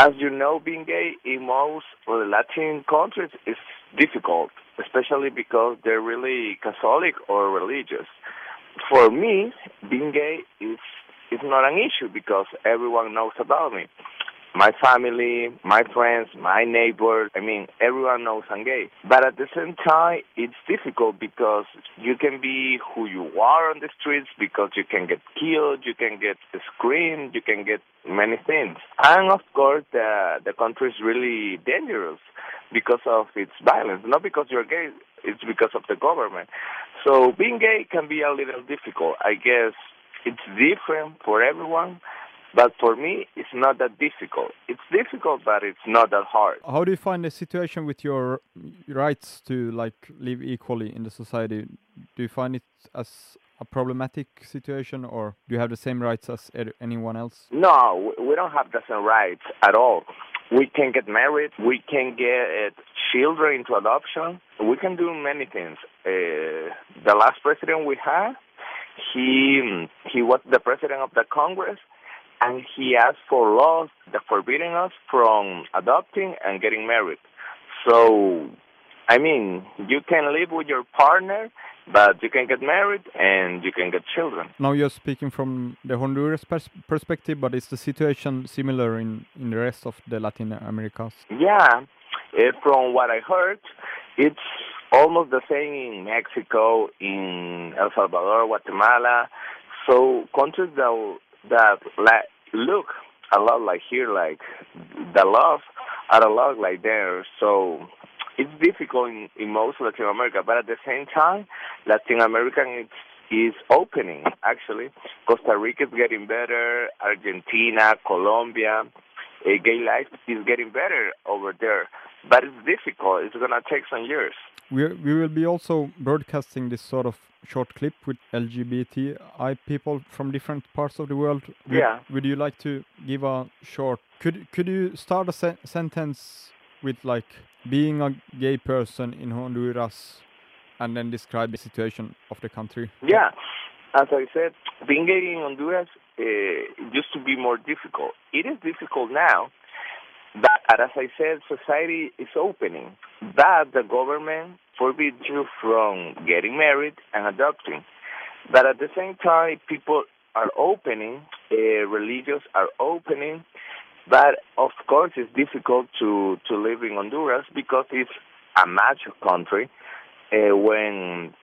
As you know, being gay in most Latin countries is difficult, especially because they're really Catholic or religious. For me, being gay is not an issue because everyone knows about me. My family, my friends, my neighbors, everyone knows I'm gay. But at the same time, it's difficult because you can be who you are on the streets because you can get killed, you can get screamed, you can get many things. And of course, the country is really dangerous because of its violence. Not because you're gay, it's because of the government. So being gay can be a little difficult. I guess it's different for everyone. But for me, it's not that difficult. It's difficult, but it's not that hard. How do you find the situation with your rights to live equally in the society? Do you find it as a problematic situation, or do you have the same rights as anyone else? No, we don't have the same rights at all. We can get married. We can get children into adoption. We can do many things. The last president we had, he was the president of the Congress. And he asked for laws that forbidding us from adopting and getting married. So, you can live with your partner, but you can get married and you can get children. Now you're speaking from the Honduras perspective, but is the situation similar in the rest of the Latin Americas? Yeah, from what I heard, it's almost the same in Mexico, in El Salvador, Guatemala. So countries that look a lot like here, like the laws are a lot like there. So it's difficult in most Latin America, but at the same time, Latin America is opening, actually. Costa Rica is getting better, Argentina, Colombia. Gay life is getting better over there, but it's difficult. It's going to take some years. We will be also broadcasting this sort of short clip with LGBTI people from different parts of the world. Would you like to give a short... Could you start a sentence with being a gay person in Honduras and then describe the situation of the country? Yeah. As I said, being gay in Honduras used to be more difficult. It is difficult now, but as I said, society is opening. But the government forbids you from getting married and adopting. But at the same time, people are opening, religions are opening. But of course, it's difficult to live in Honduras because it's a macho country. When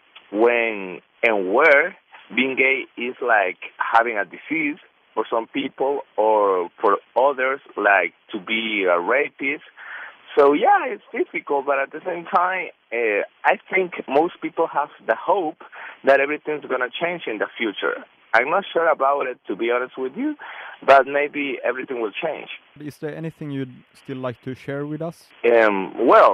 and where being gay is like having a disease for some people, or for others, like to be a rapist. So yeah, it's difficult, but at the same time, I think most people have the hope that everything's going to change in the future. I'm not sure about it, to be honest with you, but maybe everything will change. Is there anything you'd still like to share with us? Well,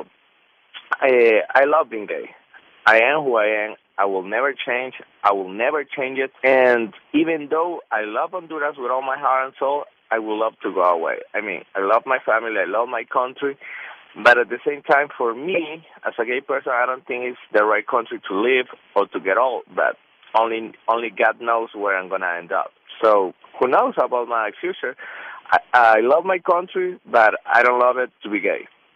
I love being gay. I am who I am. I will never change. I will never change it. And even though I love Honduras with all my heart and soul, I would love to go away. I love my family. I love my country. But at the same time, for me, as a gay person, I don't think it's the right country to live or to get old. But only God knows where I'm going to end up. So who knows about my future? I love my country, but I don't love it to be gay.